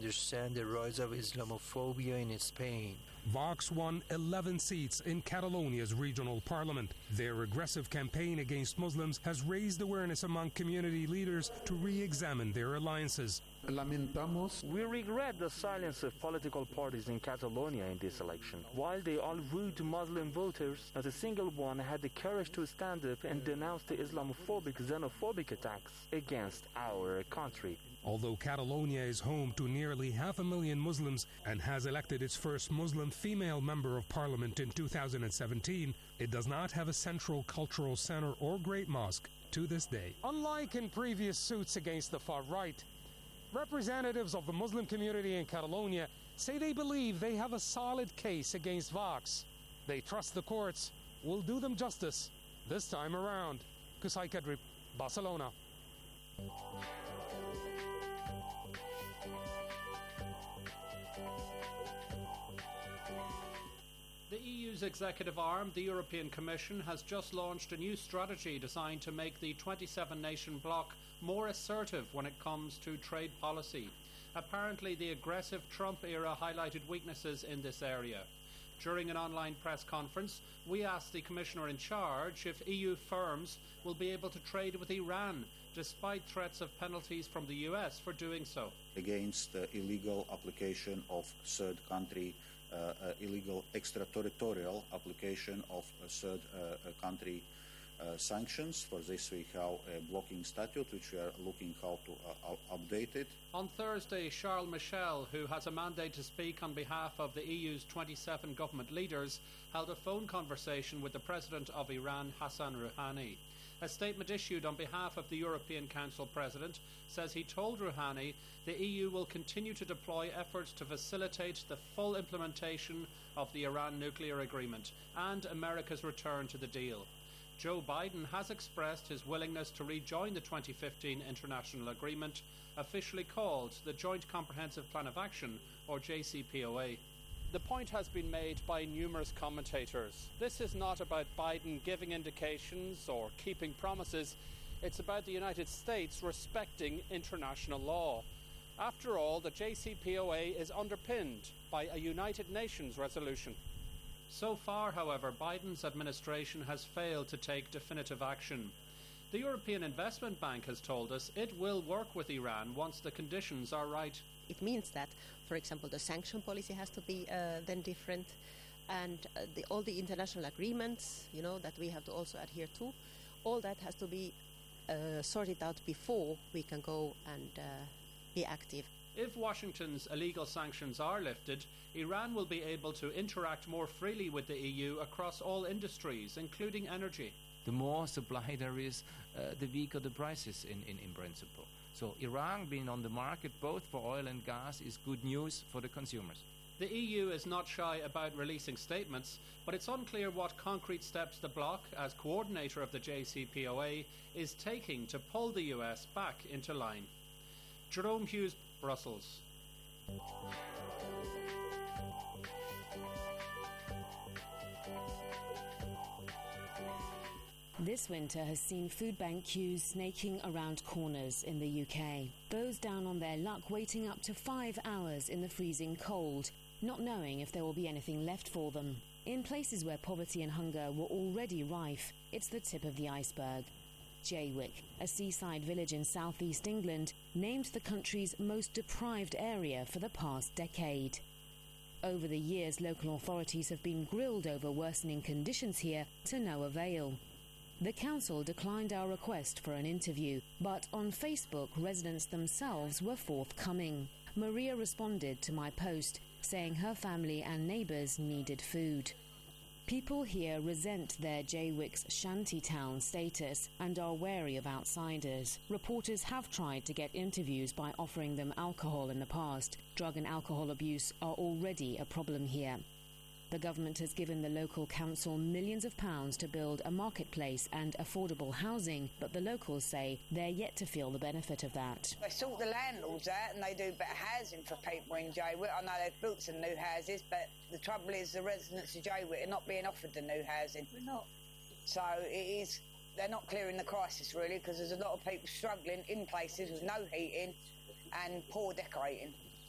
Understand the rise of Islamophobia in Spain. Vox won 11 seats in Catalonia's regional parliament. Their aggressive campaign against Muslims has raised awareness among community leaders to re-examine their alliances. We regret the silence of political parties in Catalonia in this election. While they all wooed Muslim voters, not a single one had the courage to stand up and denounce the Islamophobic, xenophobic attacks against our country. Although Catalonia is home to nearly 500,000 Muslims and has elected its first Muslim female member of parliament in 2017, it does not have a central cultural centre or great mosque to this day. Unlike in previous suits against the far right, representatives of the Muslim community in Catalonia say they believe they have a solid case against Vox. They trust the courts will do them justice this time around. Qusay Kedrib, Barcelona. The EU's executive arm, the European Commission, has just launched a new strategy designed to make the 27-nation bloc more assertive when it comes to trade policy. Apparently, the aggressive Trump era highlighted weaknesses in this area. During an online press conference, we asked the Commissioner in charge if EU firms will be able to trade with Iran, despite threats of penalties from the US for doing so. Against the illegal application of third country, illegal extraterritorial application of third country sanctions. For this we have a blocking statute which we are looking how to update it. On Thursday, Charles Michel, who has a mandate to speak on behalf of the EU's 27 government leaders, held a phone conversation with the President of Iran, Hassan Rouhani. A statement issued on behalf of the European Council President says he told Rouhani the EU will continue to deploy efforts to facilitate the full implementation of the Iran nuclear agreement and America's return to the deal. Joe Biden has expressed his willingness to rejoin the 2015 international agreement, officially called the Joint Comprehensive Plan of Action, or JCPOA. The point has been made by numerous commentators. This is not about Biden giving indications or keeping promises. It's about the United States respecting international law. After all, the JCPOA is underpinned by a United Nations resolution. So far, however, Biden's administration has failed to take definitive action. The European Investment Bank has told us it will work with Iran once the conditions are right. It means that, for example, the sanction policy has to be then different, and all the international agreements, that we have to also adhere to, all that has to be sorted out before we can go and be active. If Washington's illegal sanctions are lifted, Iran will be able to interact more freely with the EU across all industries, including energy. The more supply there is, the weaker the prices in principle. So Iran being on the market both for oil and gas is good news for the consumers. The EU is not shy about releasing statements, but it's unclear what concrete steps the bloc, as coordinator of the JCPOA, is taking to pull the US back into line. Jerome Hughes, Brussels. This winter has seen food bank queues snaking around corners in the UK. Those down on their luck waiting up to 5 hours in the freezing cold, not knowing if there will be anything left for them. In places where poverty and hunger were already rife, it's the tip of the iceberg. Jaywick, a seaside village in southeast England, named the country's most deprived area for the past decade. Over the years, local authorities have been grilled over worsening conditions here to no avail. The council declined our request for an interview, but on Facebook, residents themselves were forthcoming. Maria responded to my post, saying her family and neighbours needed food. People here resent their Jaywick's shantytown status and are wary of outsiders. Reporters have tried to get interviews by offering them alcohol in the past. Drug and alcohol abuse are already a problem here. The government has given the local council millions of pounds to build a marketplace and affordable housing, but the locals say they're yet to feel the benefit of that. They sort the landlords out and they do better housing for people in Jaywick. I know they've built some new houses, but the trouble is the residents of Jaywick are not being offered the new housing. We're not. So they're not clearing the crisis really, because there's a lot of people struggling in places with no heating and poor decorating.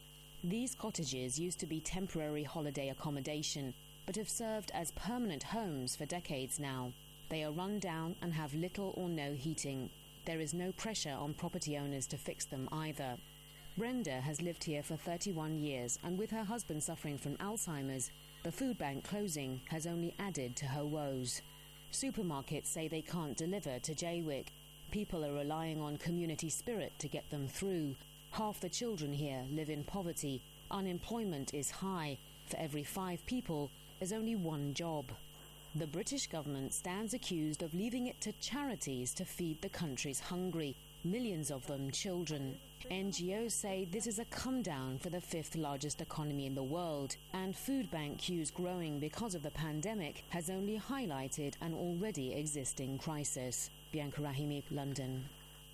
These cottages used to be temporary holiday accommodation, but have served as permanent homes for decades now. They are run down and have little or no heating. There is no pressure on property owners to fix them either. Brenda has lived here for 31 years, and with her husband suffering from Alzheimer's, the food bank closing has only added to her woes. Supermarkets say they can't deliver to Jaywick. People are relying on community spirit to get them through. Half the children here live in poverty. Unemployment is high. For every 5 people, there's only one job. The British government stands accused of leaving it to charities to feed the country's hungry, millions of them children. NGOs say this is a come-down for the 5th largest economy in the world, and food bank queues growing because of the pandemic has only highlighted an already existing crisis. Bianca Rahimi, London.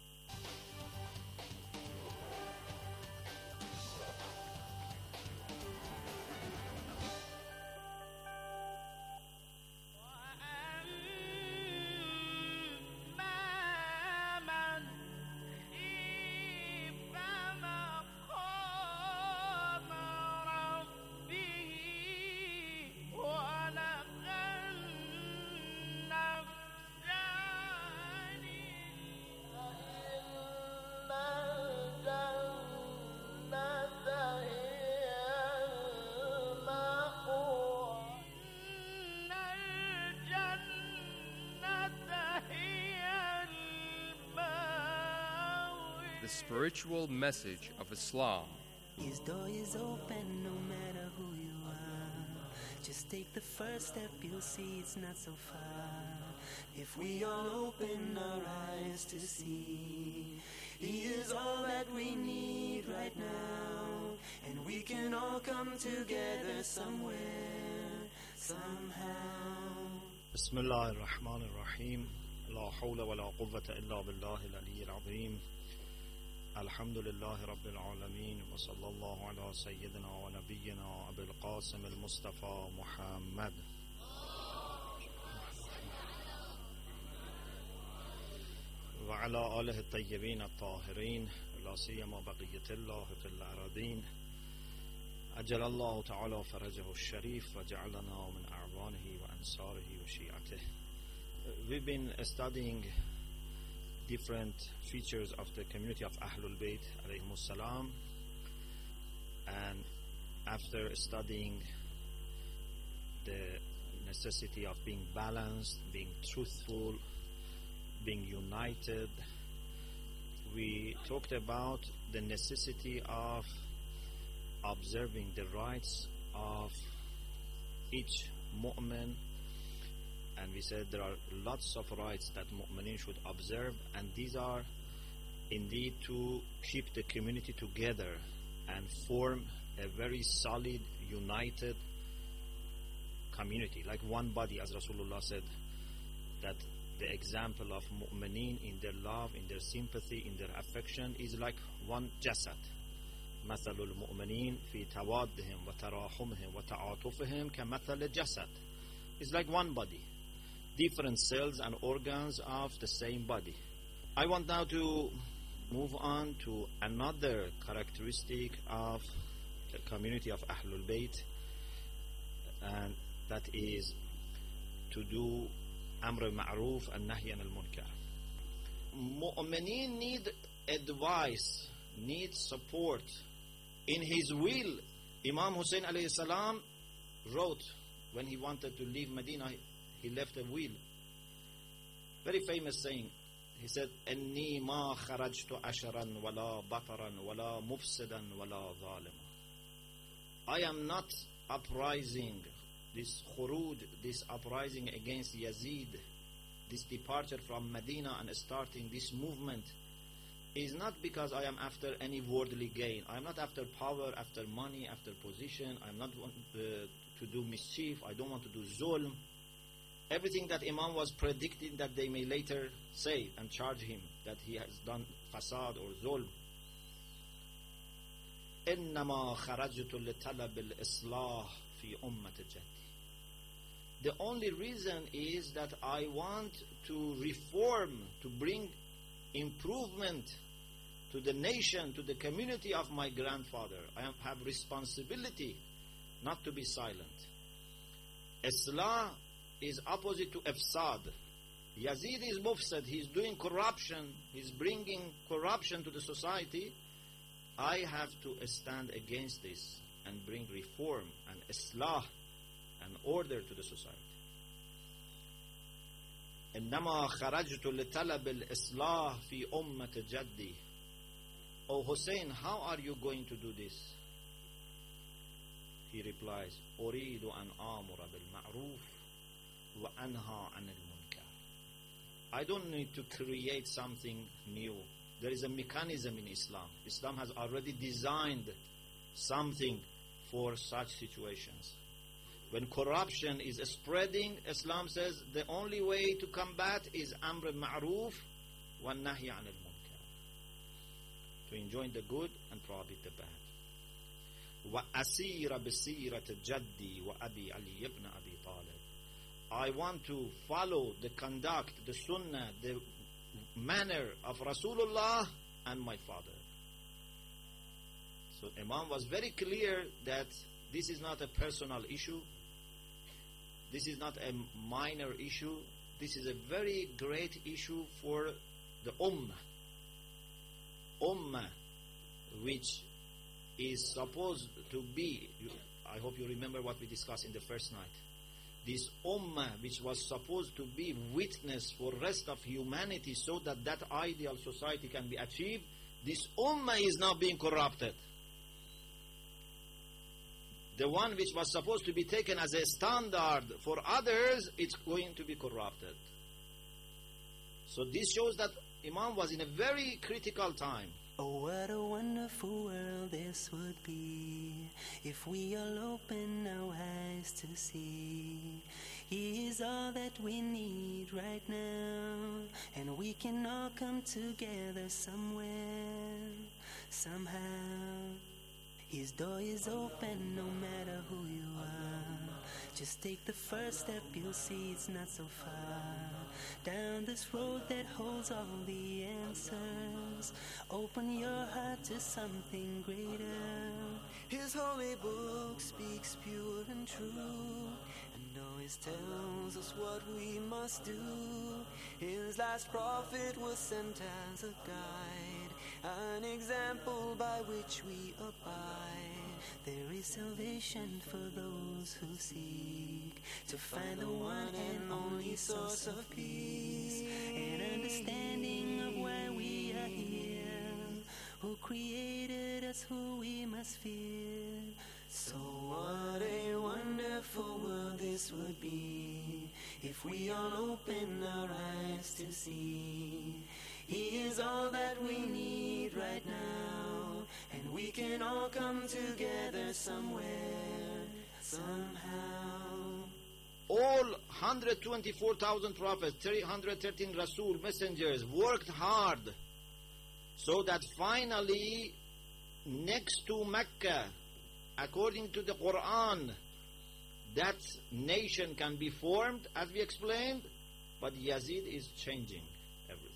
The spiritual message of Islam. His door is open no matter who you are. Just take the first step, you'll see it's not so far. If we all open our eyes to see, He is all that we need right now. And we can all come together somewhere, somehow. Bismillah ar-Rahman ar-Rahim. La hawla wa la quwwata illa billah al-Ali al-Azim. Alhamdulillahi Rabbil Alameen. Wa sallallahu ala Sayyidina wa Nabiyyina Abil Qasim al-Mustafa Muhammad. Wa ala alihi al-tayyibin al-tahirin. La siyama baqiyat Allah fil aradin. Ajal Allah ta'ala farajahu al-sharif wa ja'alana min a'wanihi wa ansarihi wa shi'atih. We've been studying different features of the community of Ahlul Bayt alayhimus salam, and after studying the necessity of being balanced, being truthful, being united, we talked about the necessity of observing the rights of each mu'min. And we said there are lots of rights that mu'mineen should observe, and these are indeed to keep the community together and form a very solid, united community, like one body, as Rasulullah said, that the example of mu'mineen in their love, in their sympathy, in their affection is like one jasad. مثل المؤمنين في توادهم وتراحمهم وتعاطفهم كمثل الجسد. It's like one body, different cells and organs of the same body. I want now to move on to another characteristic of the community of Ahlul Bayt, and that is to do Amr Ma'ruf and Nahy Anil Munkar. Mu'mineen need advice, need support. In his will, Imam Hussein alayhi salam wrote, when he wanted to leave Medina, he left a will. Very famous saying. He said, "Inni ma kharajtu asharan wala bataran wala mufsidan wala zalima." I am not uprising, this khuruj, this uprising against Yazid, this departure from Medina and starting this movement, is not because I am after any worldly gain. I am not after power, after money, after position. I am not want to do mischief. I don't want to do zulm. Everything that Imam was predicting that they may later say and charge him that he has done fasad or zulm. إنما خرجت لطلب الإصلاح في أمة جدي. The only reason is that I want to reform, to bring improvement to the nation, to the community of my grandfather. I have responsibility not to be silent. Islah is opposite to ifsad. Yazid is mufsad. He's doing corruption. He's bringing corruption to the society. I have to stand against this and bring reform and islah and order to the society. إنما خرجت لطلب الإصلاح في أمة جدي. Oh Hussein, how are you going to do this? He replies, أريد أن آمر بالمعروف وأنهى عن المنكر. I don't need to create something new. There is a mechanism in Islam. Islam has already designed something for such situations. When corruption is spreading, Islam says the only way to combat is amr ma'roof wa nahy an al-munkar. To enjoin the good and prohibit the bad. Wa asira bisirat jaddi wa abi Ali ibn Abi Talib. I want to follow the conduct, the sunnah, the manner of Rasulullah and my father. So Imam was very clear that this is not a personal issue. This is not a minor issue. This is a very great issue for the Ummah. Ummah, which is supposed to be, I hope you remember what we discussed in the first night. This Ummah, which was supposed to be witness for rest of humanity so that that ideal society can be achieved, this Ummah is now being corrupted. The one which was supposed to be taken as a standard for others, it's going to be corrupted. So this shows that Imam was in a very critical time. Oh, what a wonderful world this would be if we all open our eyes to see. He is all that we need right now, and we can all come together somewhere, somehow. His door is open no matter who you are. Just take the first step, you'll see it's not so far. Down this road that holds all the answers. Open your heart to something greater. His holy book speaks pure and true, and always tells us what we must do. His last prophet was sent as a guide, an example by which we abide. There is salvation for those who seek to find the one and only source of peace, and understanding of why we are here, who created us, who we must fear. So what a wonderful world this would be if we all open our eyes to see. He is all that we need right now, and we can all come together somewhere, somehow. All 124,000 prophets, 313 Rasul, messengers, worked hard so that finally, next to Mecca, according to the Quran, that nation can be formed, as we explained, but Yazid is changing everything.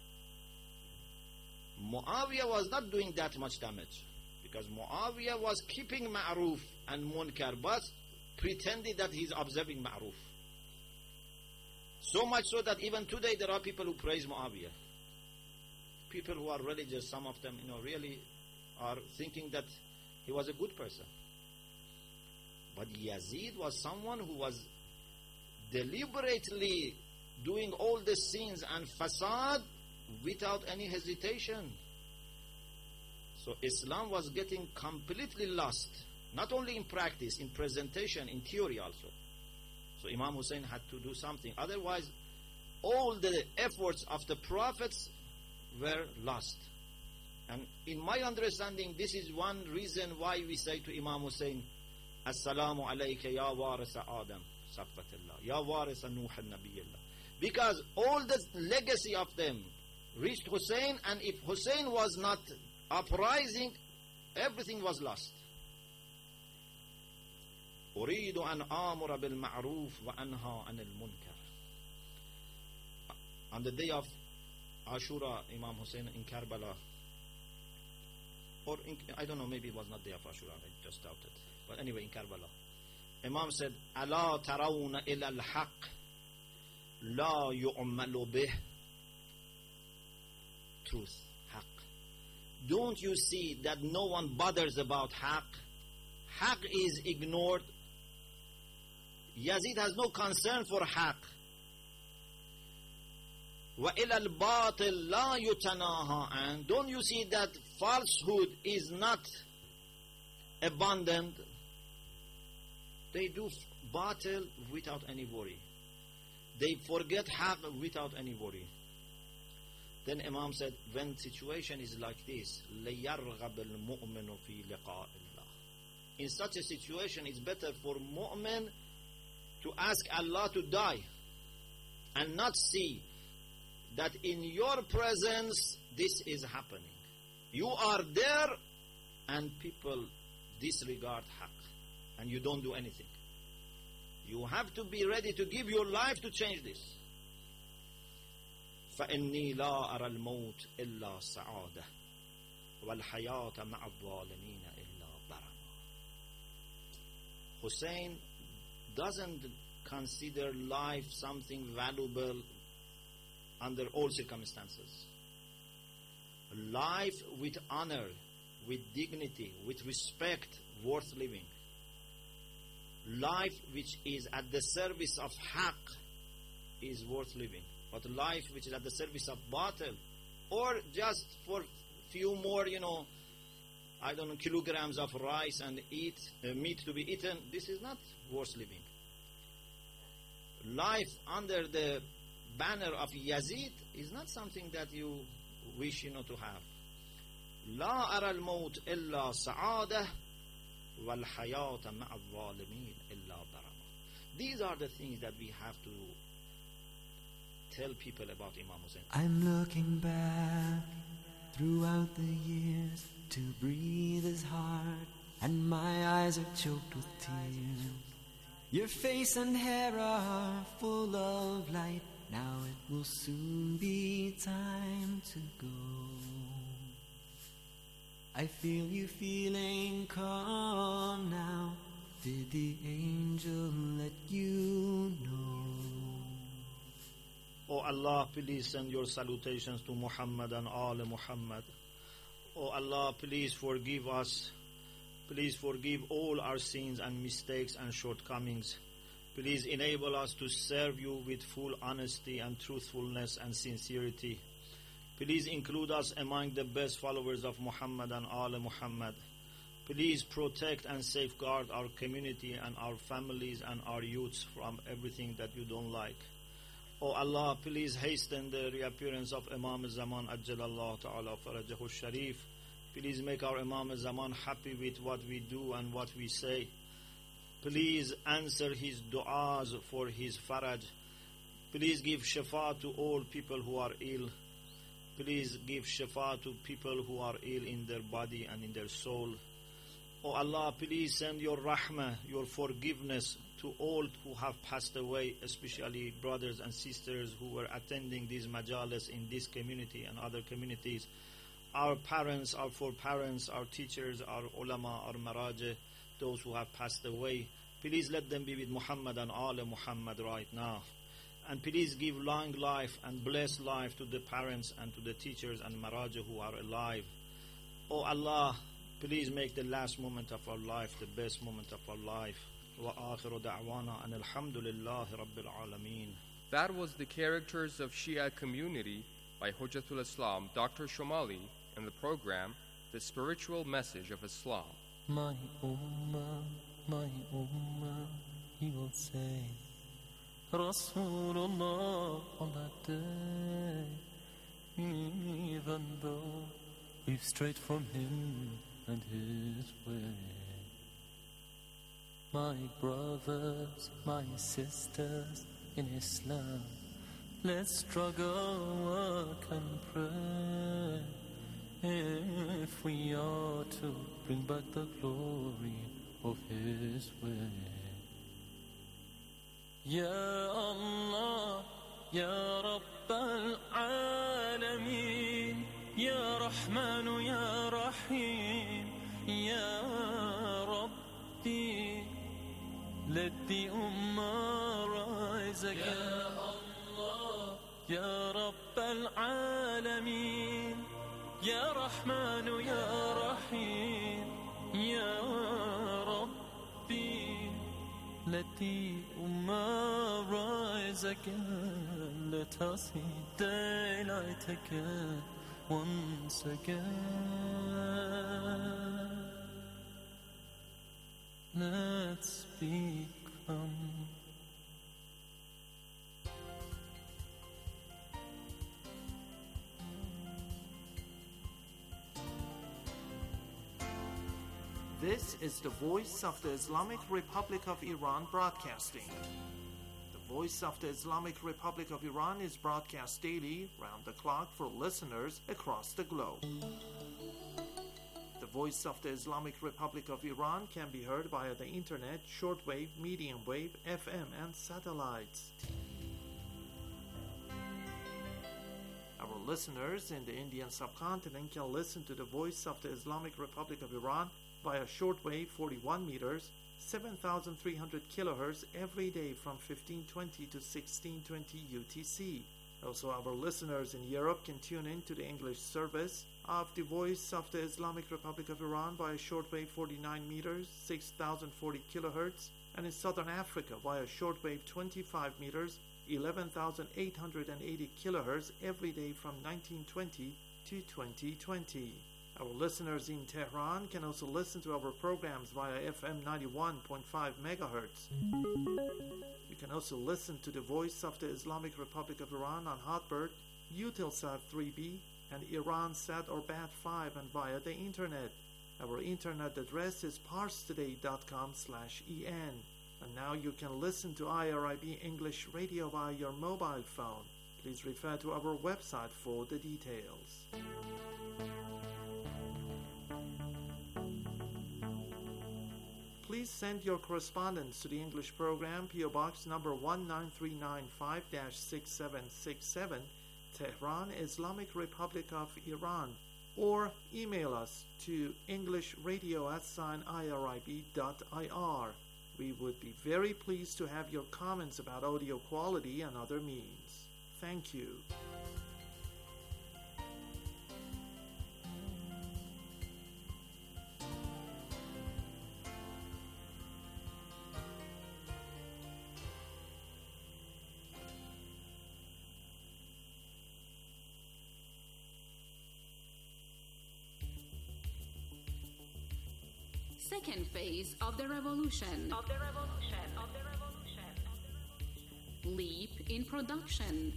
Muawiyah was not doing that much damage, because Muawiyah was keeping ma'roof and munkar, but pretending that he's observing ma'roof. So much so that even today there are people who praise Muawiyah. People who are religious, some of them, really are thinking that he was a good person. But Yazid was someone who was deliberately doing all the sins and fasad without any hesitation. So Islam was getting completely lost, not only in practice, in presentation, in theory also. So Imam Hussein had to do something. Otherwise, all the efforts of the prophets were lost. And in my understanding, this is one reason why we say to Imam Hussein, Assalamu alayka ya warisa Adam, Safatillah, ya warisa Nuh al-Nabiyillah. Because all the legacy of them reached Hussein, and if Hussein was not uprising, everything was lost. أريد أن آمر بالمعروف وأنهى عن المنكر. On the day of Ashura, Imam Hussein in Karbala or I don't know, maybe it was not day of Ashura, I just doubted. But anyway, in Karbala, Imam said, أَلَا تَرَوْنَ إِلَى الْحَقِّ لَا يُعْمَلُ بِهِ. Truth, haq. Don't you see that no one bothers about haq? Haq is ignored. Yazid has no concern for haq. وَإِلَى الْبَاطِلِ لَا يُتَنَاهَا. And don't you see that falsehood is not abundant? They do batil without any worry. They forget haq without any worry. Then Imam said, when situation is like this, لَيَرْغَبَ الْمُؤْمِنُ فِي لِقَاءِ اللَّهِ. In such a situation, it's better for mu'min to ask Allah to die and not see that in your presence this is happening. You are there and people disregard haq and you don't do anything. You have to be ready to give your life to change this. فَإِنِّي لَا أَرَى الْمَوْتِ إِلَّا سَعَادَةً وَالْحَيَاةَ مَعَ الظَّالِمِينَ إِلَّا بَرَمًا. Hussein doesn't consider life something valuable under all circumstances. Life with honor, with dignity, with respect, worth living. Life which is at the service of haq is worth living. But life which is at the service of batil, or just for few more, kilograms of rice and meat to be eaten, this is not worth living. Life under the banner of Yazid is not something that you wish to have. لا أرى الموت إلا سعادة والحياة مع الظالمين إلا برمة. These are the things that we have to tell people about Imam Hussein. I'm looking back throughout the years to breathe is hard and my eyes are choked with tears. Your face and hair are full of light. Now it will soon be time to go. I feel you feeling calm now. Did the angel let you know? Oh Allah, please send your salutations to Muhammad and Al Muhammad. Oh Allah, please forgive us. Please forgive all our sins and mistakes and shortcomings. Please enable us to serve you with full honesty and truthfulness and sincerity. Please include us among the best followers of Muhammad and Al Muhammad. Please protect and safeguard our community and our families and our youths from everything that you don't like. Oh Allah, please hasten the reappearance of Imam Zaman Ajjalallahu Ta'ala Farajahu Sharif. Please make our Imam Zaman happy with what we do and what we say. Please answer his du'as for his faraj. Please give shafa to all people who are ill. Please give shafa to people who are ill in their body and in their soul. Oh Allah, please send your rahmah, your forgiveness to all who have passed away, especially brothers and sisters who were attending these majalis in this community and other communities. Our parents, our foreparents, our teachers, our ulama, our marajah, those who have passed away. Please let them be with Muhammad and Al Muhammad right now. And please give long life and blessed life to the parents and to the teachers and marajah who are alive. Oh Allah, please make the last moment of our life the best moment of our life. وآخر دعوانا أن الحمد لله رب العالمين. That was the Characters of Shia Community by Hujjatul Islam, Dr. Shomali, in the program The Spiritual Message of Islam. My ummah, he will say, Rasulullah on that day, even though we've strayed from him and his way. My brothers, my sisters in Islam, let's struggle, work and pray if we are to bring back the glory of his way. Ya Allah, Ya Rabb al-Alameen, Ya Rahman, Ya Rahim, ربي let the ummah rise again يا رب العالمين يا رحمن يا رحيم يا ربي let the ummah rise again let us see daylight again once again let's become This is the Voice of the Islamic Republic of Iran broadcasting. The Voice of the Islamic Republic of Iran is broadcast daily, round the clock, for listeners across the globe. The Voice of the Islamic Republic of Iran can be heard via the internet, shortwave, medium wave, FM, and satellites. Our listeners in the Indian subcontinent can listen to the Voice of the Islamic Republic of Iran via shortwave 41 meters, 7,300 kilohertz every day from 1520 to 1620 UTC. Also, our listeners in Europe can tune in to the English service of the Voice of the Islamic Republic of Iran via shortwave 49 meters, 6,040 kilohertz, and in Southern Africa via shortwave 25 meters, 11,880 kilohertz every day from 1920 to 2020. Our listeners in Tehran can also listen to our programs via FM 91.5 megahertz. You can also listen to the Voice of the Islamic Republic of Iran on Hotbird, Eutelsat 3B, and Iransat or Bat5 and via the internet. Our internet address is parstoday.com/en. And now you can listen to IRIB English Radio via your mobile phone. Please refer to our website for the details. Please send your correspondence to the English program, P.O. Box number 19395-6767, Tehran, Islamic Republic of Iran, or email us to englishradio@irib.ir. We would be very pleased to have your comments about audio quality and other means. Thank you. Second phase of the revolution. Leap in production.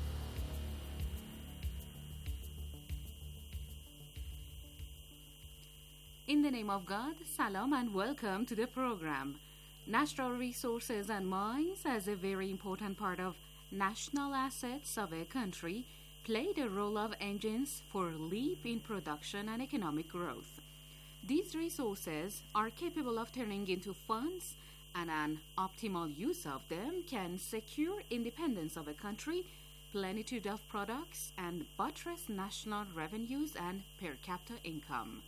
In the name of God, salam and welcome to the program. Natural resources and mines, as a very important part of national assets of a country, play the role of engines for leap in production and economic growth. These resources are capable of turning into funds, and an optimal use of them can secure independence of a country, plenitude of products, and buttress national revenues and per capita income.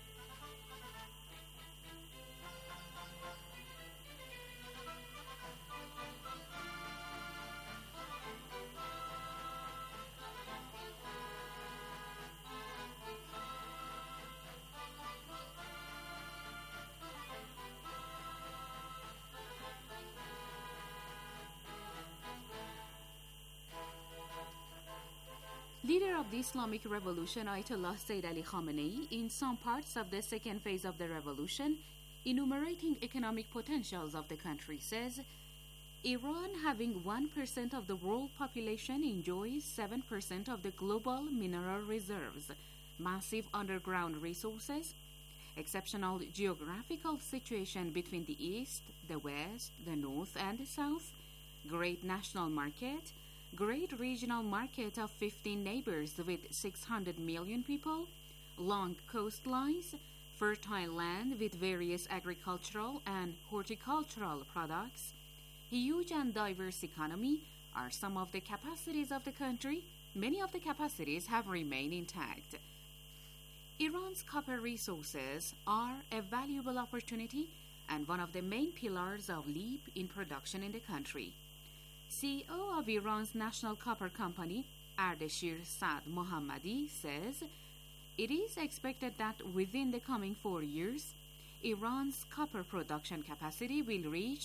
Leader of the Islamic Revolution, Ayatollah Sayyid Ali Khamenei, in some parts of the second phase of the revolution, enumerating economic potentials of the country, says, Iran, having 1% of the world population, enjoys 7% of the global mineral reserves, massive underground resources, exceptional geographical situation between the east, the west, the north, and the south, great national market, great regional market of 15 neighbors with 600 million people, long coastlines, fertile land with various agricultural and horticultural products, huge and diverse economy are some of the capacities of the country. Many of the capacities have remained intact. Iran's copper resources are a valuable opportunity and one of the main pillars of LEAP in production in the country. CEO of Iran's national copper company, Ardeshir Saad Mohammadi, says it is expected that within the coming 4 years, Iran's copper production capacity will reach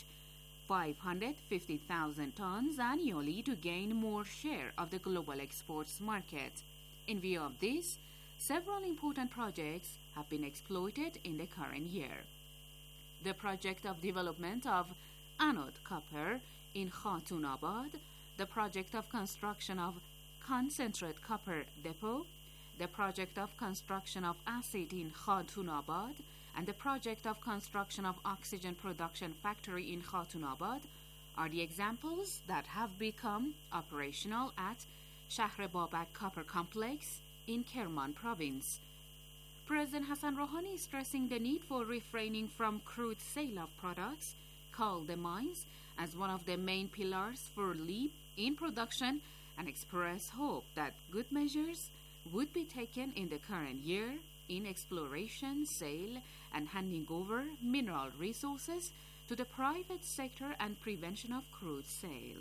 550,000 tons annually to gain more share of the global exports market. In view of this, several important projects have been exploited in the current year. The project of development of anode copper in Khatunabad, the project of construction of concentrate copper depot, the project of construction of acid in Khatunabad, and the project of construction of oxygen production factory in Khatunabad are the examples that have become operational at Shahr Babak Copper Complex in Kerman province. President Hassan Rouhani is stressing the need for refraining from crude sale of products, called the mines, as one of the main pillars for LEAP in production, and expressed hope that good measures would be taken in the current year in exploration, sale, and handing over mineral resources to the private sector and prevention of crude sale.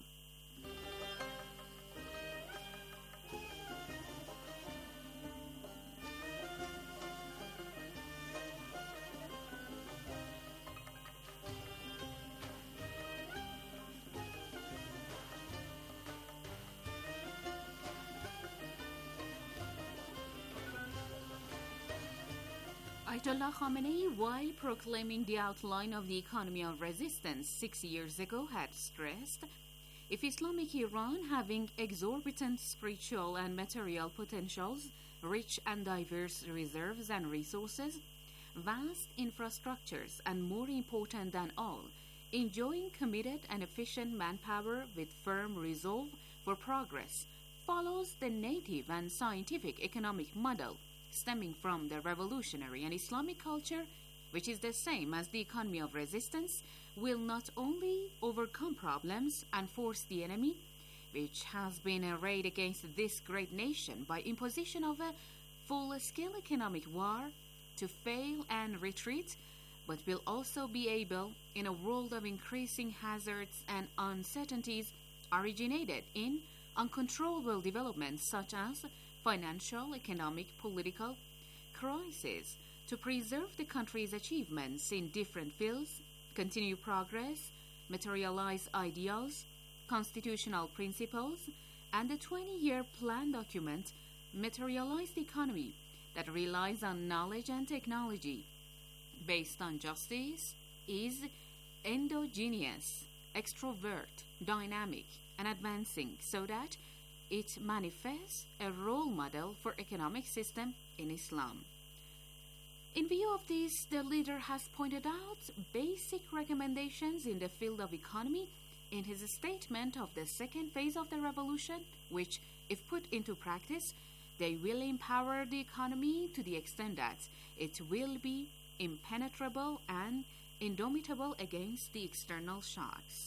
Ayatollah Khamenei, while proclaiming the outline of the economy of resistance 6 years ago, had stressed, if Islamic Iran, having exorbitant spiritual and material potentials, rich and diverse reserves and resources, vast infrastructures, and more important than all, enjoying committed and efficient manpower with firm resolve for progress, follows the native and scientific economic model stemming from the revolutionary and Islamic culture, which is the same as the economy of resistance, will not only overcome problems and force the enemy, which has been arrayed against this great nation by imposition of a full-scale economic war, to fail and retreat, but will also be able, in a world of increasing hazards and uncertainties originated in uncontrollable developments such as financial, economic, political crisis, to preserve the country's achievements in different fields, continue progress, materialize ideals, constitutional principles, and the 20-year plan document materialize the economy that relies on knowledge and technology, based on justice, is endogenous, extrovert, dynamic, and advancing, so that it manifests a role model for economic system in Islam. In view of this, the leader has pointed out basic recommendations in the field of economy in his statement of the second phase of the revolution, which, if put into practice, they will empower the economy to the extent that it will be impenetrable and indomitable against the external shocks.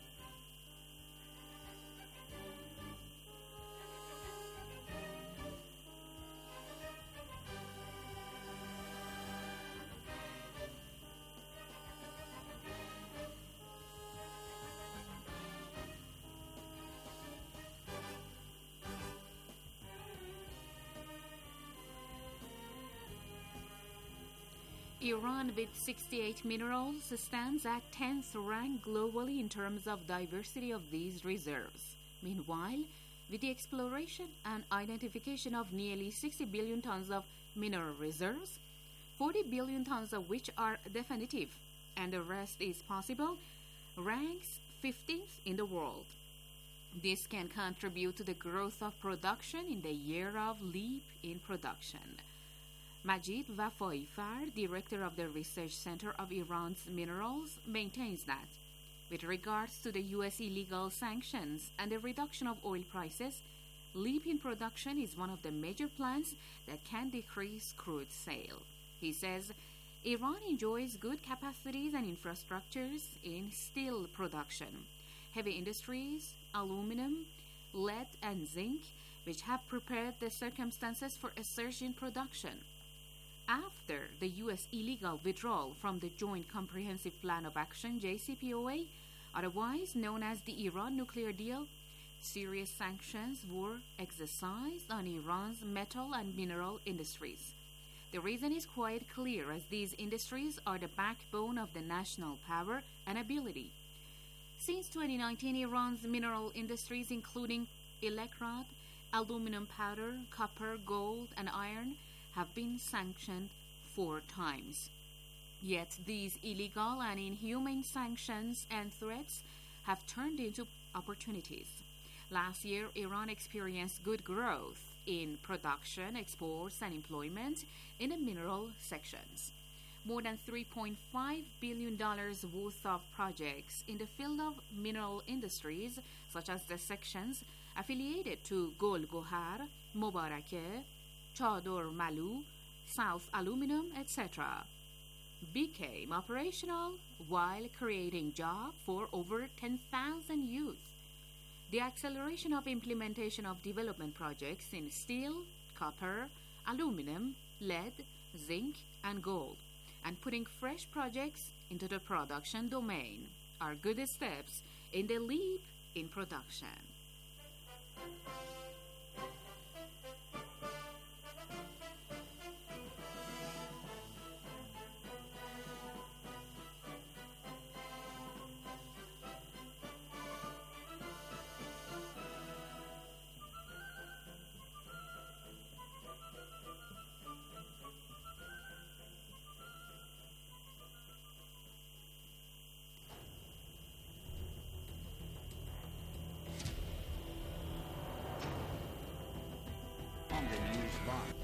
Iran, with 68 minerals, stands at 10th rank globally in terms of diversity of these reserves. Meanwhile, with the exploration and identification of nearly 60 billion tons of mineral reserves, 40 billion tons of which are definitive, and the rest is possible, ranks 15th in the world. This can contribute to the growth of production in the year of LEAP in production. Majid Vafai-Far, director of the Research Center of Iran's Minerals, maintains that, with regards to the U.S. illegal sanctions and the reduction of oil prices, LEAP in production is one of the major plans that can decrease crude sale. He says, Iran enjoys good capacities and infrastructures in steel production, heavy industries, aluminum, lead, and zinc, which have prepared the circumstances for a surge in production. after the U.S. illegal withdrawal from the Joint Comprehensive Plan of Action, JCPOA, otherwise known as the Iran nuclear deal, serious sanctions were exercised on Iran's metal and mineral industries. The reason is quite clear, as these industries are the backbone of the national power and ability. Since 2019, Iran's mineral industries, including electrode, aluminum powder, copper, gold, and iron, have been sanctioned 4 times. Yet these illegal and inhumane sanctions and threats have turned into opportunities. Last year, Iran experienced good growth in production, exports, and employment in the mineral sections. More than $3.5 billion worth of projects in the field of mineral industries, such as the sections affiliated to Gol Gohar, Mobarakeh, Chador Malu, South Aluminum, etc., became operational while creating jobs for over 10,000 youth. The acceleration of implementation of development projects in steel, copper, aluminum, lead, zinc, and gold, and putting fresh projects into the production domain are good steps in the leap in production. On the news line.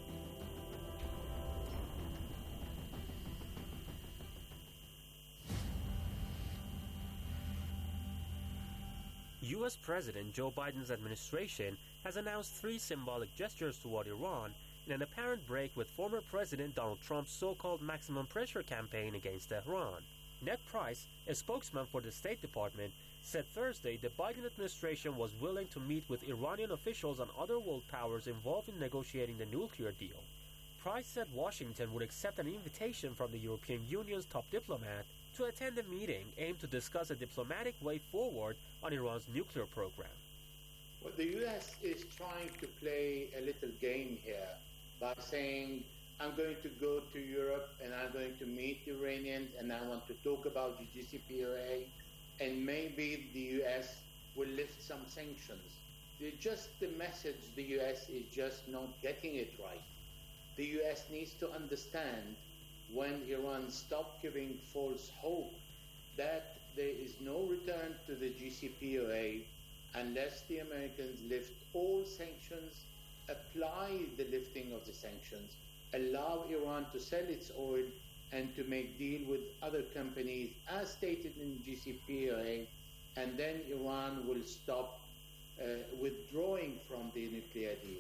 U.S. President Joe Biden's administration has announced 3 symbolic gestures toward Iran in an apparent break with former President Donald Trump's so-called maximum pressure campaign against Tehran. Ned Price, a spokesman for the State Department, said Thursday the Biden administration was willing to meet with Iranian officials and other world powers involved in negotiating the nuclear deal. Price said Washington would accept an invitation from the European Union's top diplomat to attend a meeting aimed to discuss a diplomatic way forward on Iran's nuclear program. Well, the U.S. is trying to play a little game here by saying, I'm going to go to Europe and I'm going to meet Iranians and I want to talk about the JCPOA, and maybe the U.S. will lift some sanctions. Just the message, the U.S. is just not getting it right. The U.S. needs to understand, when Iran stops giving false hope, that there is no return to the JCPOA unless the Americans lift all sanctions, apply the lifting of the sanctions, allow Iran to sell its oil and to make deal with other companies as stated in JCPOA, and then Iran will stop withdrawing from the nuclear deal.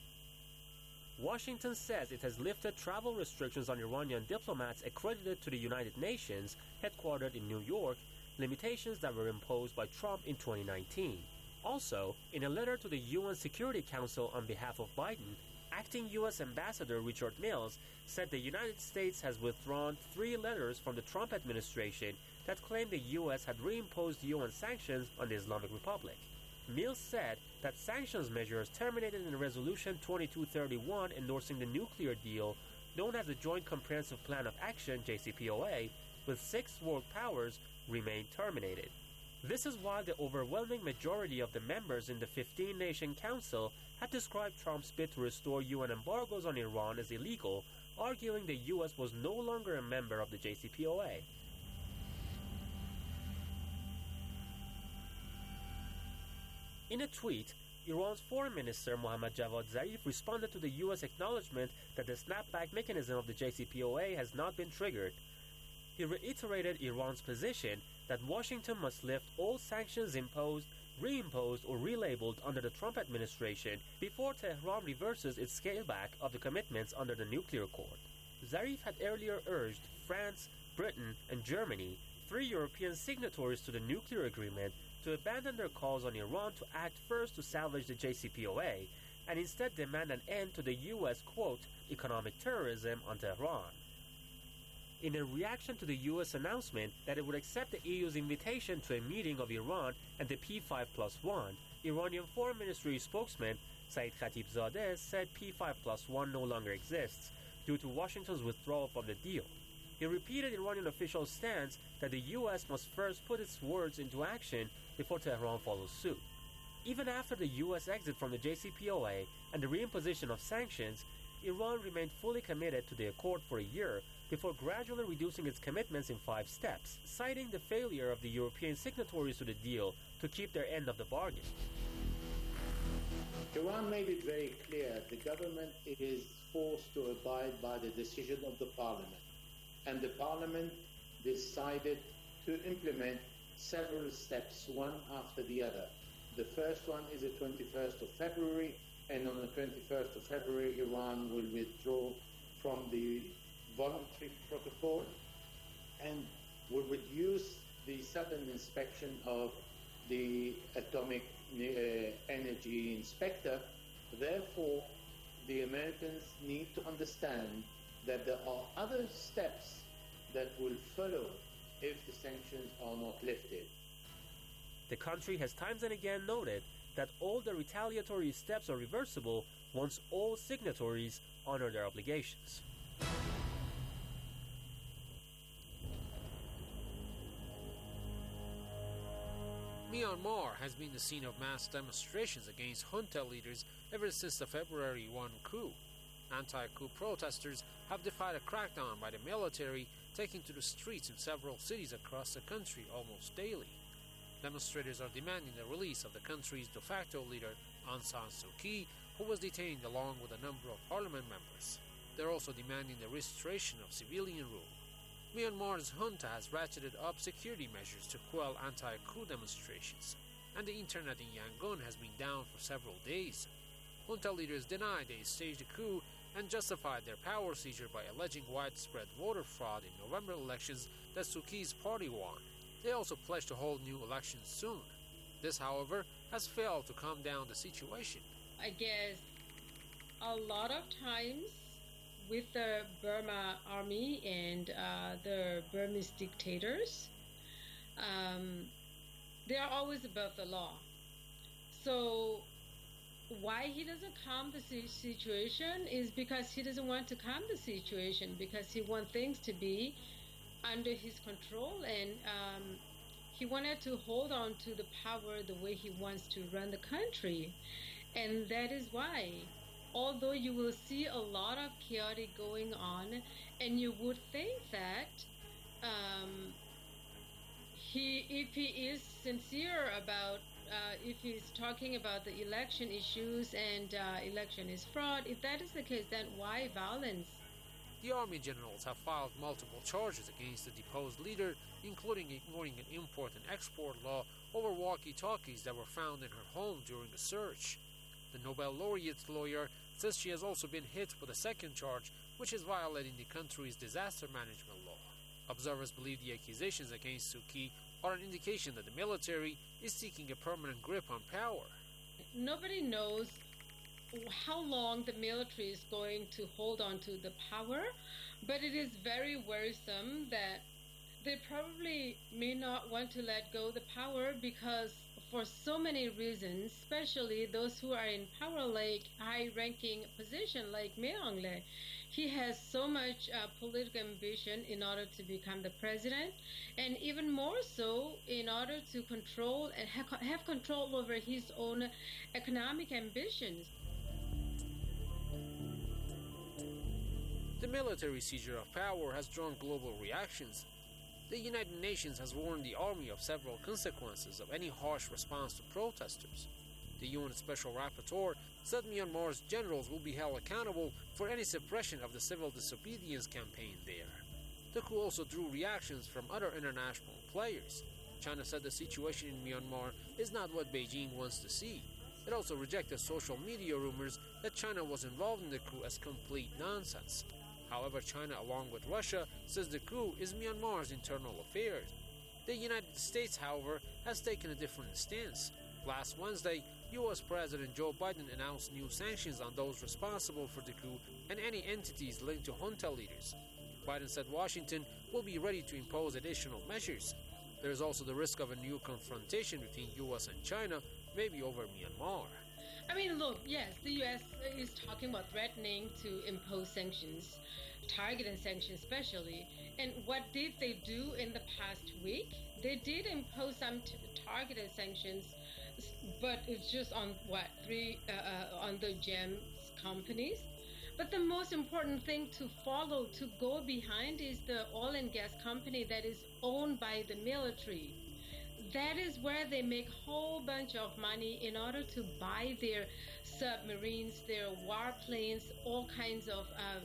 Washington says it has lifted travel restrictions on Iranian diplomats accredited to the United Nations, headquartered in New York, limitations that were imposed by Trump in 2019. Also, in a letter to the UN Security Council on behalf of Biden, acting U.S. Ambassador Richard Mills said the United States has withdrawn 3 letters from the Trump administration that claimed the U.S. had reimposed UN sanctions on the Islamic Republic. Mills said that sanctions measures terminated in Resolution 2231 endorsing the nuclear deal known as the Joint Comprehensive Plan of Action, JCPOA, with 6 world powers remain terminated. This is why the overwhelming majority of the members in the 15-nation council had described Trump's bid to restore UN embargoes on Iran as illegal, arguing the U.S. was no longer a member of the JCPOA. In a tweet, Iran's Foreign Minister Mohammad Javad Zarif responded to the U.S. acknowledgement that the snapback mechanism of the JCPOA has not been triggered. He reiterated Iran's position that Washington must lift all sanctions imposed, reimposed, or relabeled under the Trump administration before Tehran reverses its scaleback of the commitments under the nuclear accord. Zarif had earlier urged France, Britain, and Germany, 3 European signatories to the nuclear agreement, to abandon their calls on Iran to act first to salvage the JCPOA and instead demand an end to the U.S., quote, economic terrorism on Tehran. In a reaction to the U.S. announcement that it would accept the EU's invitation to a meeting of Iran and the P5+1, Iranian Foreign Ministry spokesman Saeed Khatibzadeh said P5+1 no longer exists due to Washington's withdrawal from the deal. He repeated Iranian officials' stance that the U.S. must first put its words into action before Tehran follows suit. Even after the U.S. exit from the JCPOA and the reimposition of sanctions, Iran remained fully committed to the accord for a year before gradually reducing its commitments in 5 steps, citing the failure of the European signatories to the deal to keep their end of the bargain. Iran made it very clear the government is forced to abide by the decision of the parliament, and the parliament decided to implement several steps, one after the other. The first one is the 21st of February, and on the 21st of February, Iran will withdraw from the voluntary protocol and will reduce the sudden inspection of the atomic energy inspector. Therefore, the Americans need to understand that there are other steps that will follow if the sanctions are not lifted. The country has times and again noted that all the retaliatory steps are reversible once all signatories honor their obligations. Myanmar has been the scene of mass demonstrations against junta leaders ever since the February 1 coup. Anti-coup protesters have defied a crackdown by the military, taking to the streets in several cities across the country almost daily. Demonstrators are demanding the release of the country's de facto leader Aung San Suu Kyi, who was detained along with a number of parliament members. They're also demanding the restoration of civilian rule. Myanmar's junta has ratcheted up security measures to quell anti-coup demonstrations, and the internet in Yangon has been down for several days. Junta leaders denied they staged a coup and justified their power seizure by alleging widespread voter fraud in November elections that Suu Kyi's party won. They also pledged to hold new elections soon. This, however, has failed to calm down the situation. I guess a lot of times with the Burma army and the Burmese dictators, they are always above the law. So why he doesn't calm the situation is because he doesn't want to calm the situation, because he wants things to be under his control, and he wanted to hold on to the power the way he wants to run the country. And that is why, although you will see a lot of chaotic going on, and you would think that if he is sincere about, if he's talking about the election issues and election is fraud, if that is the case, then why violence? The army generals have filed multiple charges against the deposed leader, including ignoring an import and export law over walkie-talkies that were found in her home during a search. The Nobel laureate's lawyer says she has also been hit with a second charge, which is violating the country's disaster management law. Observers believe the accusations against Suu Kyi are an indication that the military is seeking a permanent grip on power. Nobody knows how long the military is going to hold on to the power, but it is very worrisome that they probably may not want to let go the power, because for so many reasons, especially those who are in power, like high-ranking position like Mae Hong Lee. He has so much political ambition in order to become the president, and even more so in order to control and have control over his own economic ambitions. The military seizure of power has drawn global reactions. The United Nations has warned the army of several consequences of any harsh response to protesters. The UN Special Rapporteur said Myanmar's generals will be held accountable for any suppression of the civil disobedience campaign there. The coup also drew reactions from other international players. China said the situation in Myanmar is not what Beijing wants to see. It also rejected social media rumors that China was involved in the coup as complete nonsense. However, China, along with Russia, says the coup is Myanmar's internal affairs. The United States, however, has taken a different stance. Last Wednesday, U.S. President Joe Biden announced new sanctions on those responsible for the coup and any entities linked to junta leaders. Biden said Washington will be ready to impose additional measures. There is also the risk of a new confrontation between U.S. and China, maybe over Myanmar. I mean, look, yes, the U.S. is talking about threatening to impose sanctions, targeted sanctions especially. And what did they do in the past week? They did impose some targeted sanctions, but it's just on on the GEMS companies. But the most important thing to follow, to go behind, is the oil and gas company that is owned by the military. That is where they make a whole bunch of money in order to buy their submarines, their warplanes, all kinds of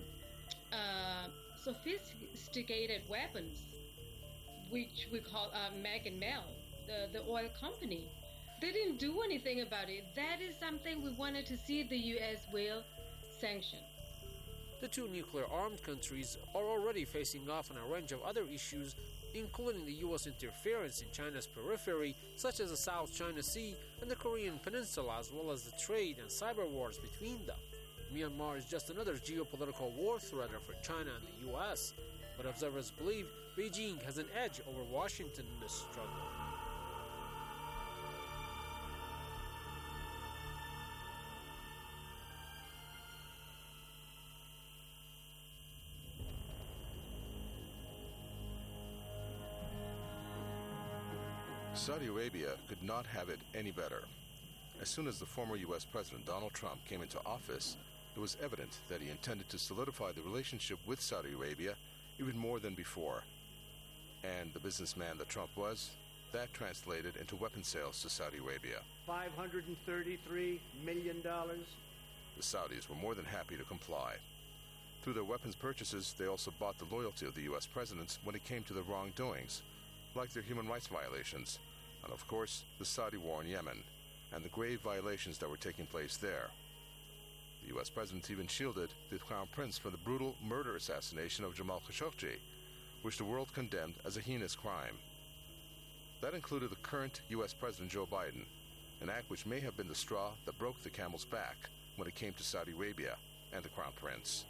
sophisticated weapons, which we call Meg and Mel, the oil company. They didn't do anything about it. That is something we wanted to see the U.S. will sanction. The two nuclear-armed countries are already facing off on a range of other issues, including the U.S. interference in China's periphery, such as the South China Sea and the Korean Peninsula, as well as the trade and cyber wars between them. Myanmar is just another geopolitical war threader for China and the U.S., but observers believe Beijing has an edge over Washington in this struggle. Saudi Arabia could not have it any better. As soon as the former U.S. President Donald Trump came into office, it was evident that he intended to solidify the relationship with Saudi Arabia even more than before. And the businessman that Trump was, that translated into weapon sales to Saudi Arabia. $533 million. The Saudis were more than happy to comply. Through their weapons purchases, they also bought the loyalty of the U.S. presidents when it came to their wrongdoings, like their human rights violations, and of course, the Saudi war in Yemen, and the grave violations that were taking place there. The U.S. president even shielded the Crown Prince from the brutal murder assassination of Jamal Khashoggi, which the world condemned as a heinous crime. That included the current U.S. President Joe Biden, an act which may have been the straw that broke the camel's back when it came to Saudi Arabia and the Crown Prince.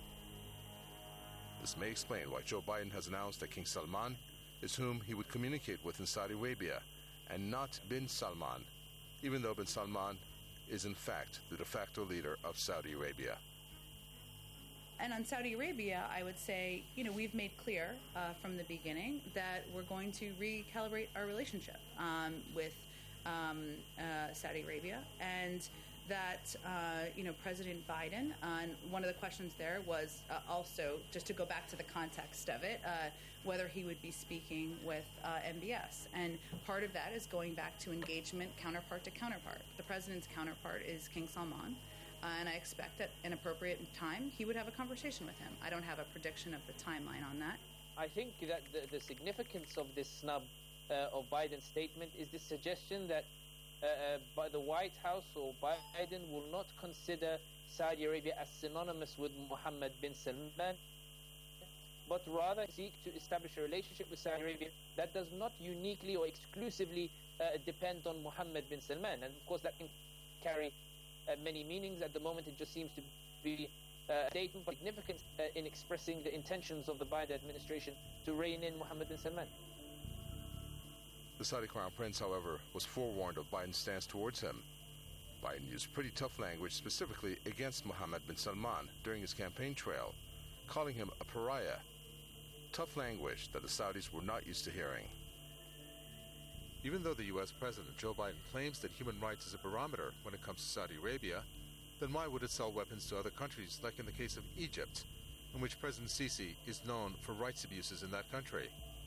This may explain why Joe Biden has announced that King Salman is whom he would communicate with in Saudi Arabia, and not bin Salman, even though bin Salman is in fact the de facto leader of Saudi Arabia. And on Saudi Arabia, I would say, we've made clear from the beginning that we're going to recalibrate our relationship with Saudi Arabia, and that, President Biden, and one of the questions there was also, just to go back to the context of it, whether he would be speaking with MBS. And part of that is going back to engagement counterpart to counterpart. The president's counterpart is King Salman, and I expect at an appropriate time he would have a conversation with him. I don't have a prediction of the timeline on that. I think that the significance of this snub of Biden's statement is the suggestion that by the White House or Biden will not consider Saudi Arabia as synonymous with Mohammed bin Salman, but rather seek to establish a relationship with Saudi Arabia that does not uniquely or exclusively depend on Mohammed bin Salman. And of course that can carry many meanings. At the moment it just seems to be a statement of significance in expressing the intentions of the Biden administration to rein in Mohammed bin Salman. The Saudi Crown Prince, however, was forewarned of Biden's stance towards him. Biden used pretty tough language specifically against Mohammed bin Salman during his campaign trail, calling him a pariah. Tough language that the Saudis were not used to hearing. Even though the U.S. President Joe Biden claims that human rights is a barometer when it comes to Saudi Arabia, then why would it sell weapons to other countries, like in the case of Egypt, in which President Sisi is known for rights abuses in that country?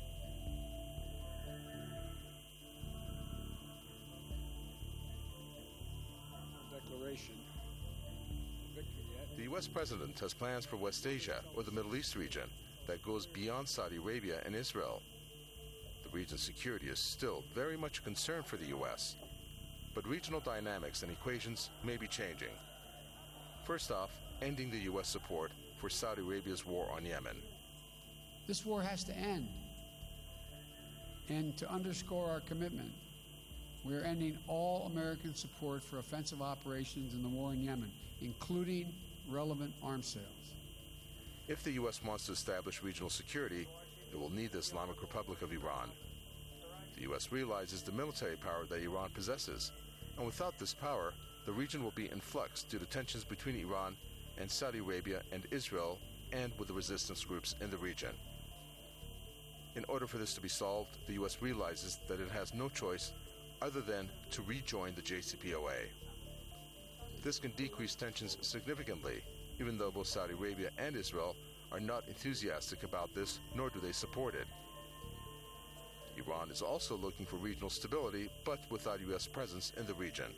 The U.S. President has plans for West Asia, or the Middle East region, that goes beyond Saudi Arabia and Israel. The region's security is still very much a concern for the U.S., but regional dynamics and equations may be changing. First off, ending the U.S. support for Saudi Arabia's war on Yemen. This war has to end. And to underscore our commitment, We are ending all American support for offensive operations in the war in Yemen, including relevant arms sales. If the U.S. wants to establish regional security, it will need the Islamic Republic of Iran. The U.S. realizes the military power that Iran possesses, and without this power, the region will be in flux due to tensions between Iran and Saudi Arabia and Israel, and with the resistance groups in the region. In order for this to be solved, the U.S. realizes that it has no choice other than to rejoin the JCPOA. This can decrease tensions significantly, even though both Saudi Arabia and Israel are not enthusiastic about this, nor do they support it. Iran is also looking for regional stability, but without U.S. presence in the region.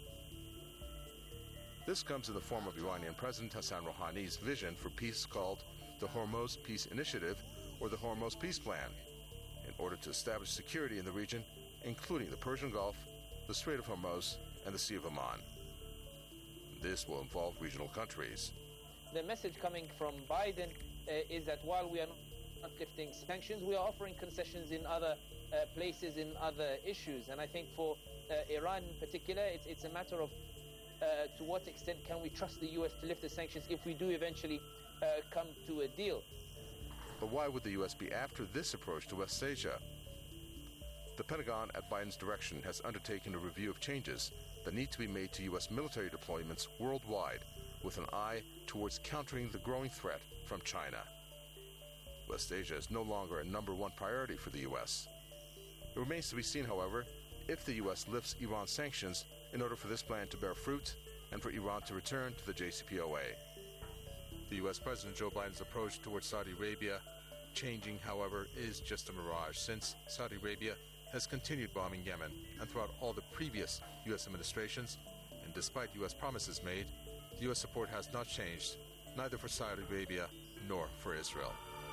This comes in the form of Iranian President Hassan Rouhani's vision for peace called the Hormuz Peace Initiative, or the Hormuz Peace Plan, in order to establish security in the region, including the Persian Gulf, the Strait of Hormuz, and the Sea of Oman. This will involve regional countries. The message coming from Biden is that while we are not lifting sanctions, we are offering concessions in other places, in other issues. And I think for Iran in particular, it's a matter of to what extent can we trust the U.S. to lift the sanctions if we do eventually come to a deal. But why would the U.S. be after this approach to West Asia? The Pentagon, at Biden's direction, has undertaken a review of changes that need to be made to U.S. military deployments worldwide, with an eye towards countering the growing threat from China. West Asia is no longer a number one priority for the U.S. It remains to be seen, however, if the U.S. lifts Iran sanctions in order for this plan to bear fruit and for Iran to return to the JCPOA. The U.S. President Joe Biden's approach towards Saudi Arabia changing, however, is just a mirage, since Saudi Arabia has continued bombing Yemen, and throughout all the previous U.S. administrations, and despite U.S. promises made, the U.S. support has not changed, neither for Saudi Arabia nor for Israel.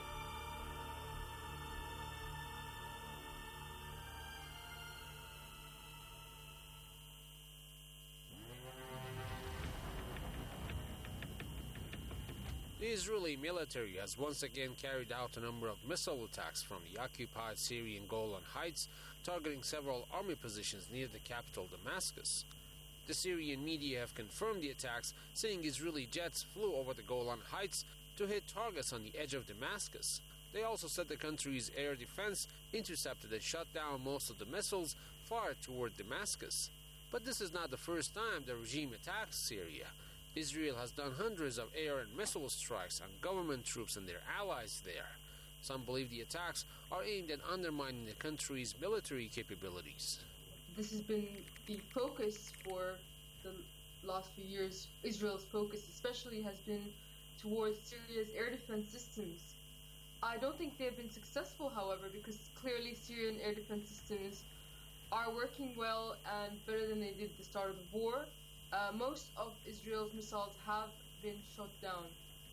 The Israeli military has once again carried out a number of missile attacks from the occupied Syrian Golan Heights, targeting several army positions near the capital Damascus. The Syrian media have confirmed the attacks, saying Israeli jets flew over the Golan Heights to hit targets on the edge of Damascus. They also said the country's air defense intercepted and shot down most of the missiles fired toward Damascus. But this is not the first time the regime attacks Syria. Israel has done hundreds of air and missile strikes on government troops and their allies there. Some believe the attacks are aimed at undermining the country's military capabilities. This has been the focus for the last few years. Israel's focus especially has been towards Syria's air defense systems. I don't think they have been successful, however, because clearly Syrian air defense systems are working well and better than they did at the start of the war. Most of Israel's missiles have been shot down.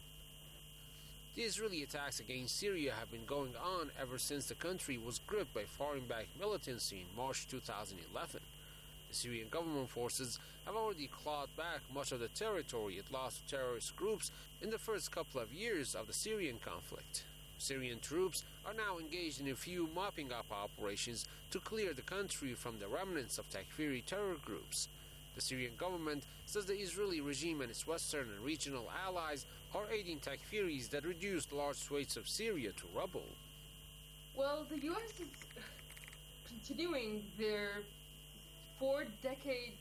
The Israeli attacks against Syria have been going on ever since the country was gripped by foreign-backed militancy in March 2011. The Syrian government forces have already clawed back much of the territory it lost to terrorist groups in the first couple of years of the Syrian conflict. Syrian troops are now engaged in a few mopping-up operations to clear the country from the remnants of Takfiri terror groups. The Syrian government says the Israeli regime and its Western and regional allies are aiding Takfiris that reduced large swathes of Syria to rubble. Well, the U.S. is continuing their 4-decade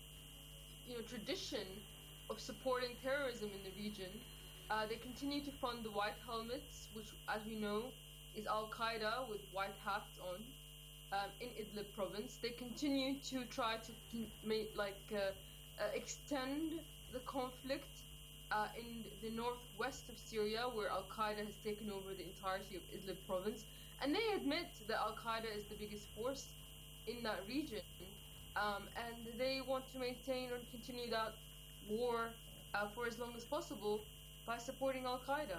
tradition of supporting terrorism in the region. They continue to fund the White Helmets, which, as we know, is Al-Qaeda with white hats on. In Idlib province, they continue to try to extend the conflict in the northwest of Syria, where Al-Qaeda has taken over the entirety of Idlib province, and they admit that Al-Qaeda is the biggest force in that region, and they want to maintain or continue that war for as long as possible by supporting Al-Qaeda.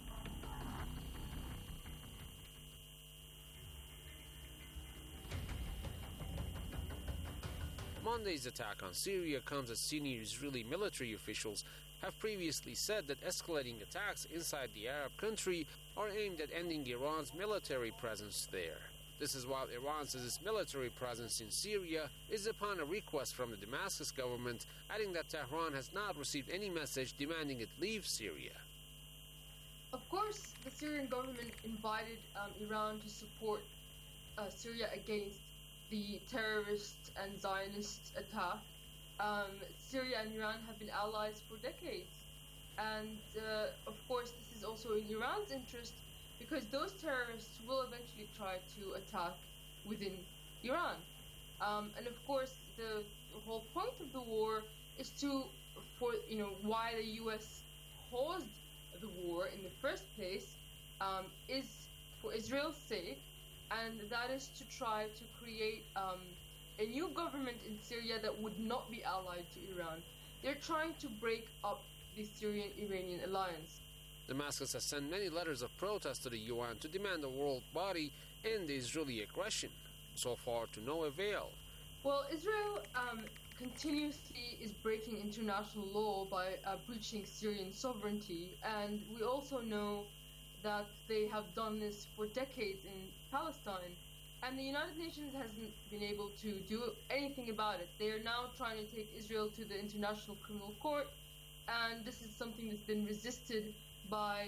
Monday's attack on Syria comes as senior Israeli military officials have previously said that escalating attacks inside the Arab country are aimed at ending Iran's military presence there. This is while Iran says its military presence in Syria is upon a request from the Damascus government, adding that Tehran has not received any message demanding it leave Syria. Of course, the Syrian government invited Iran to support Syria against the terrorist and Zionist attack. Syria and Iran have been allies for decades. And of course, this is also in Iran's interest because those terrorists will eventually try to attack within Iran. And of course, the whole point of the war is why the U.S. caused the war in the first place is for Israel's sake, and that is to try to create a new government in Syria that would not be allied to Iran. They're trying to break up the Syrian-Iranian alliance. Damascus has sent many letters of protest to the UN to demand a world body end the Israeli aggression. So far, to no avail. Well, Israel continuously is breaking international law by breaching Syrian sovereignty, and we also know that they have done this for decades in Palestine, and the United Nations hasn't been able to do anything about it. They are now trying to take Israel to the International Criminal Court, and this is something that's been resisted by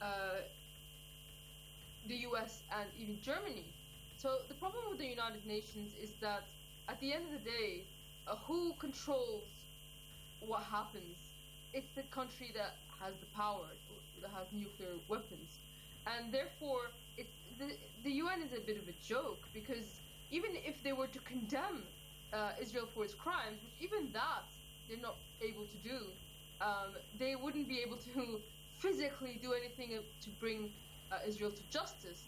the US and even Germany. So the problem with the United Nations is that at the end of the day, who controls what happens? It's the country that has the power, that has nuclear weapons. And therefore, the UN is a bit of a joke, because even if they were to condemn Israel for its crimes, which even that they're not able to do, they wouldn't be able to physically do anything to bring Israel to justice.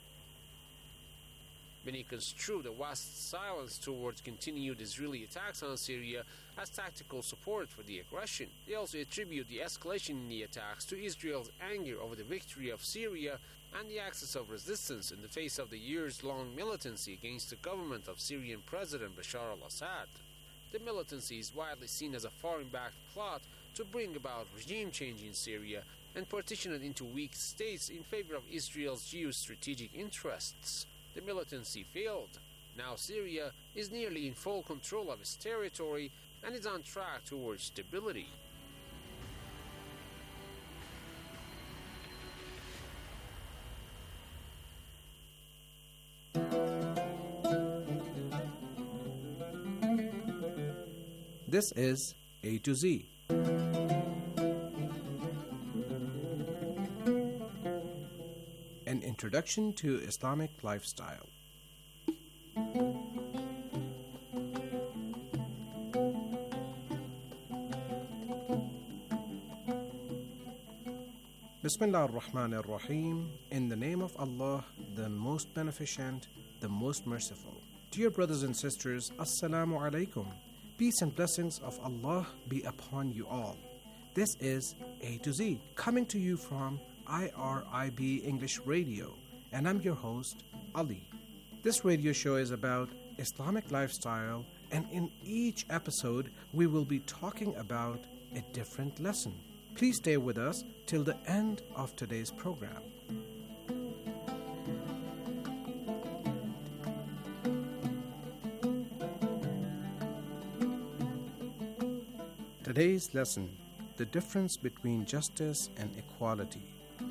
Many construe the West's silence towards continued Israeli attacks on Syria as tactical support for the aggression. They also attribute the escalation in the attacks to Israel's anger over the victory of Syria and the axis of resistance in the face of the years-long militancy against the government of Syrian President Bashar al-Assad. The militancy is widely seen as a foreign-backed plot to bring about regime change in Syria and partition it into weak states in favor of Israel's geostrategic interests. The militancy failed. Now Syria is nearly in full control of its territory and is on track towards stability. This is A to Z. An introduction to Islamic lifestyle. Bismillah ar-Rahman ar-Rahim. In the name of Allah, the most beneficent, the most merciful. Dear brothers and sisters, Assalamu alaikum. Peace and blessings of Allah be upon you all. This is A to Z, coming to you from IRIB English Radio, and I'm your host, Ali. This radio show is about Islamic lifestyle, and in each episode, we will be talking about a different lesson. Please stay with us till the end of today's program. Today's lesson, the difference between justice and equality.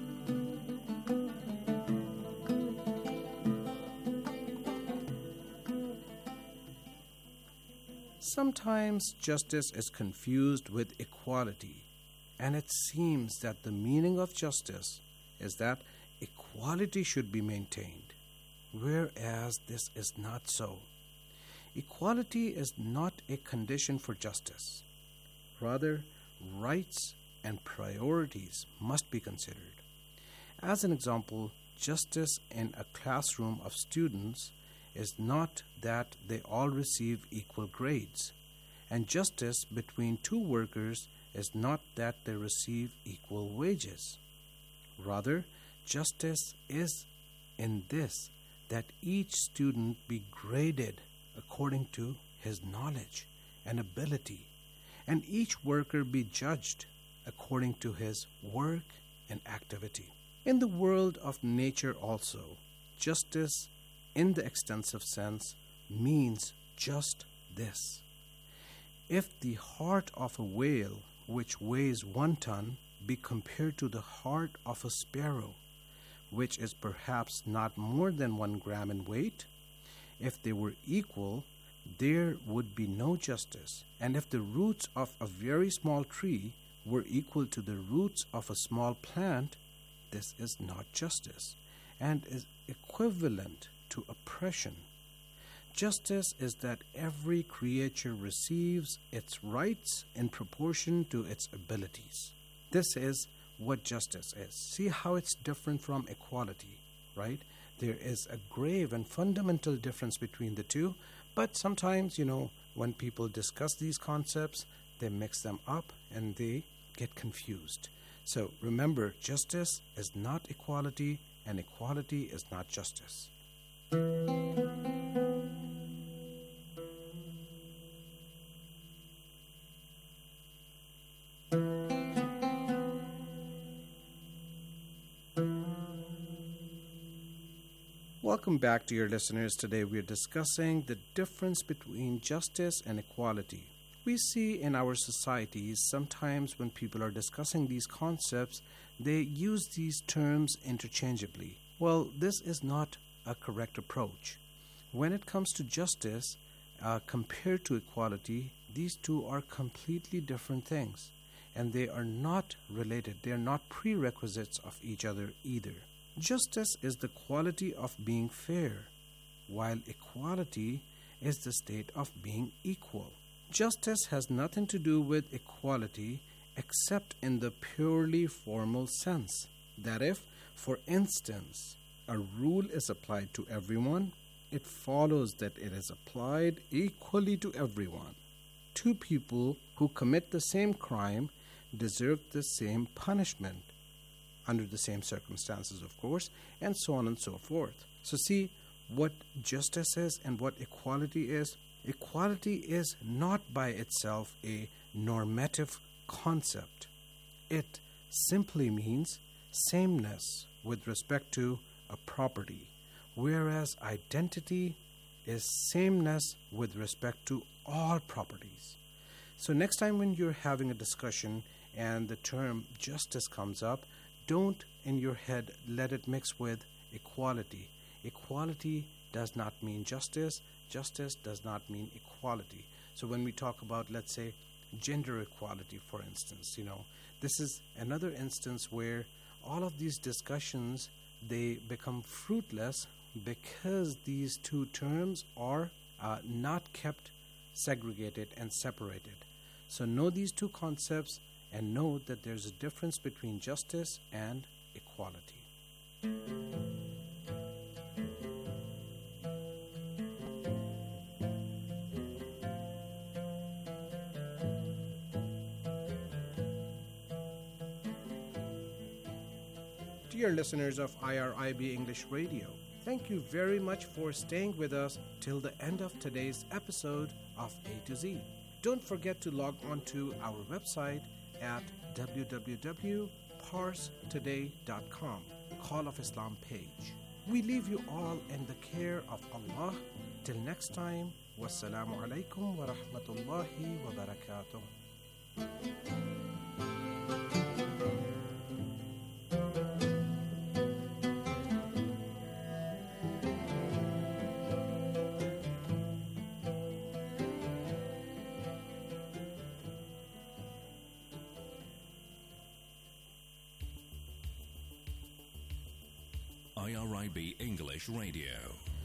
Sometimes justice is confused with equality, and it seems that the meaning of justice is that equality should be maintained, whereas this is not so. Equality is not a condition for justice. Rather, rights and priorities must be considered. As an example, justice in a classroom of students is not that they all receive equal grades, and justice between two workers is not that they receive equal wages. Rather, justice is in this, that each student be graded according to his knowledge and ability, and each worker be judged according to his work and activity. In the world of nature also, justice in the extensive sense, means just this. If the heart of a whale, which weighs 1 ton, be compared to the heart of a sparrow, which is perhaps not more than 1 gram in weight, if they were equal, there would be no justice. And if the roots of a very small tree were equal to the roots of a small plant, this is not justice, and is equivalent to oppression. Justice is that every creature receives its rights in proportion to its abilities. This is what justice is. See how it's different from equality, right? There is a grave and fundamental difference between the two, but sometimes, when people discuss these concepts, they mix them up and they get confused. So remember, justice is not equality, and equality is not justice. Welcome back, dear listeners. Today we are discussing the difference between justice and equality. We see in our societies sometimes when people are discussing these concepts, they use these terms interchangeably. Well, this is not a correct approach. When it comes to justice, compared to equality, these two are completely different things, and they are not related. They are not prerequisites of each other either. Justice is the quality of being fair, while equality is the state of being equal. Justice has nothing to do with equality except in the purely formal sense, that if, for instance, a rule is applied to everyone, it follows that it is applied equally to everyone. 2 people who commit the same crime deserve the same punishment, under the same circumstances, of course, and so on and so forth. So see what justice is and what equality is. Equality is not by itself a normative concept. It simply means sameness with respect to a property, whereas identity is sameness with respect to all properties. So next time when you're having a discussion and the term justice comes up, don't in your head let it mix with equality. Equality does not mean justice. Justice does not mean equality. So when we talk about, let's say, gender equality, for instance, this is another instance where all of these discussions, they become fruitless because these two terms are not kept segregated and separated. So know these two concepts and know that there's a difference between justice and equality. Dear listeners of IRIB English Radio, thank you very much for staying with us till the end of today's episode of A to Z. Don't forget to log on to our website at www.parstoday.com, Call of Islam page. We leave you all in the care of Allah. Till next time, wassalamu alaikum wa rahmatullahi wa barakatuh. IRIB English Radio.